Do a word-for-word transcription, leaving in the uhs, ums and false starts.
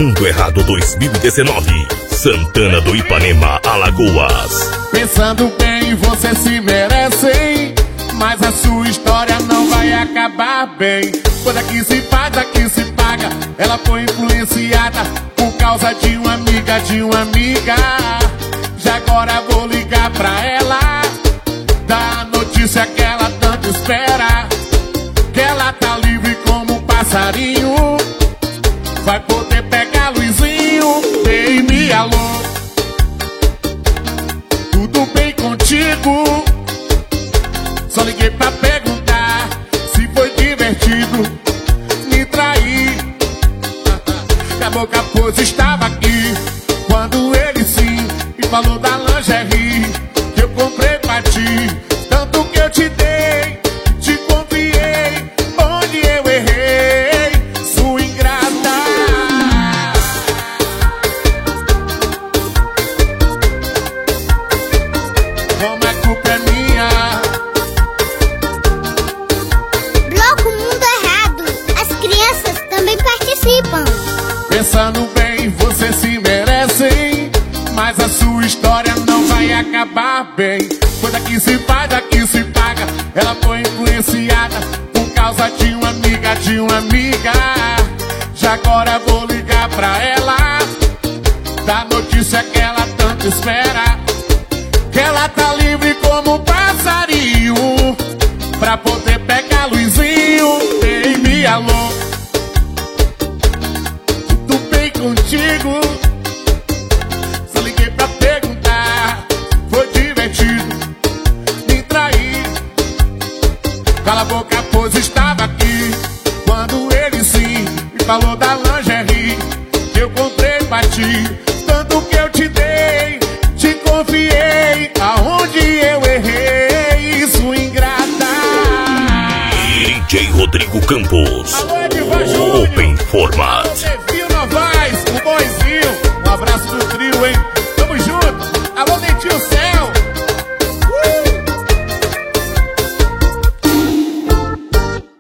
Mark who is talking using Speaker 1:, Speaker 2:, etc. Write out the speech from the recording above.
Speaker 1: Mundo Errado dois mil e dezenove, Santana do Ipanema, Alagoas.
Speaker 2: Pensando bem, você se merece, hein? Mas a sua história não vai acabar bem. Quando aqui se faz, aqui se paga. Ela foi influenciada por causa de uma amiga, de uma amiga. Já agora vou ligar pra ela, dar a notícia que ela tanto espera, que ela tá livre como um passarinho, vai poder pegar Luizinho. Ei, me alô, tudo bem contigo? Só liguei pra perguntar se foi divertido me trair. Acabou que a pose estava aqui quando ele sim me falou da lingerie que eu comprei pra ti. Tanto que eu te dei, te confiei, onde eu errei, sua ingrata. Como a culpa é minha.
Speaker 3: Bloco Mundo Errado, as crianças também participam.
Speaker 2: Pensando bem, você se merece, hein? Mas a sua história não vai acabar bem. Quando aqui se faz, aqui se paga. Ela foi influenciada por causa de uma amiga, de uma amiga. Já agora vou ligar pra ela, dar notícia que ela tanto espera, que ela tá livre como um passarinho, pra poder pegar Luizinho. Ei, me alô, tudo bem contigo? Só liguei pra perguntar, foi divertido me trair. Cala a boca, a pose estava aqui quando ele sim me falou da lingerie que eu comprei pra ti. Tanto que eu te dei, te confiei, aonde eu errei, isso ingrata.
Speaker 1: D J Rodrigo Campos.
Speaker 2: Alô, Edivan Júnior.
Speaker 1: Open Format.
Speaker 2: Devil Novaes, o boizinho. Um abraço do trio, hein?